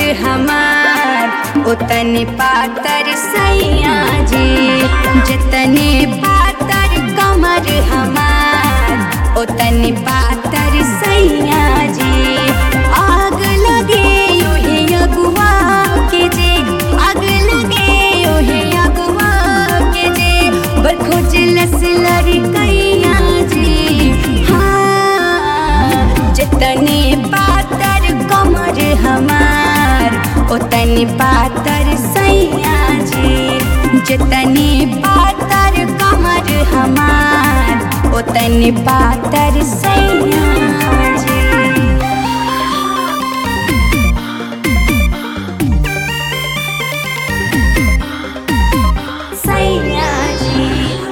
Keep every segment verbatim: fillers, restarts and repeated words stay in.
हमार उतने पातर सैया जी, जितने पातर कमर हमार उतने पातर सैया जी। आग लगे ओहे अगुआ के जे, आग लगे ओहे अगुआ के जे, बरखो जलस लड़कैया जी। हाँ जितने पातर कमर हमार उतने पातर सैया जी, जितने पातर कमर हमार उतने पातर सैया जी। सैया जी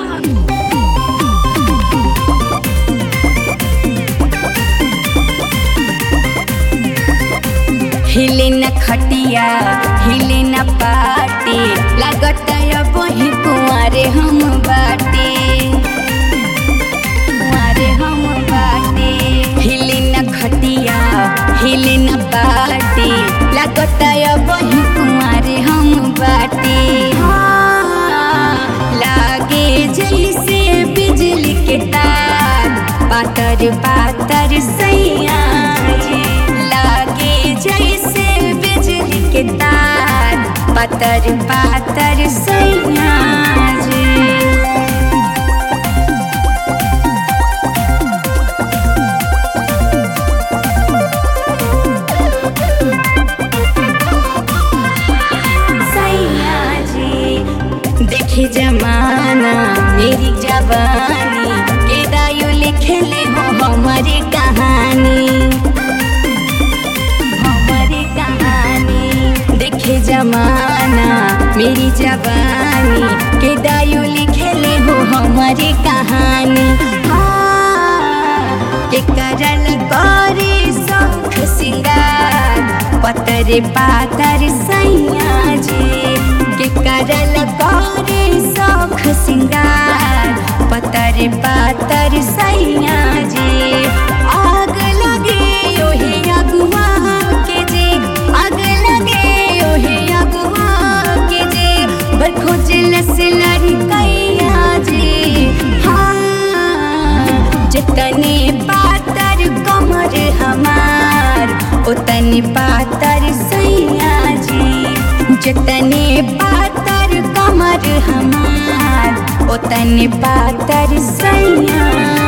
हिले न खटिया हिले न पाटी, लागत वही कुंवारे हम बाटे, कुंवारे हम बाटे। हिले न खटिया हिले न पाटी, लागत वही कुंवारे हम बाटे। हाँ, लागे जैसे बिजली के तार पातर पातर सैया जी, लागे जैसे बिजली के तार पातर पातर सैया जी। सैया जी देखे जमाना मेरी जवानी के दायु लिखले हो हमारी कहानी, हमारी कहानी। देखे जमाना मेरी जवानी के दायु लिखले हो हमारी कहानी। हाँ के करल करे शौख सिंगार पतर पातर सैया जी, के करल करे शौख सिंगार पतर पातर सैया जी। आग लगे ओहे अगुआ के जे, आग लगे ओहे अगुआ के जे, बरखो जलस लड़कैया जी। हाँ जितने पातर कमर हमार उतने पातर सैया जी, जितने पातर कमर हमार उतने पातर सैया।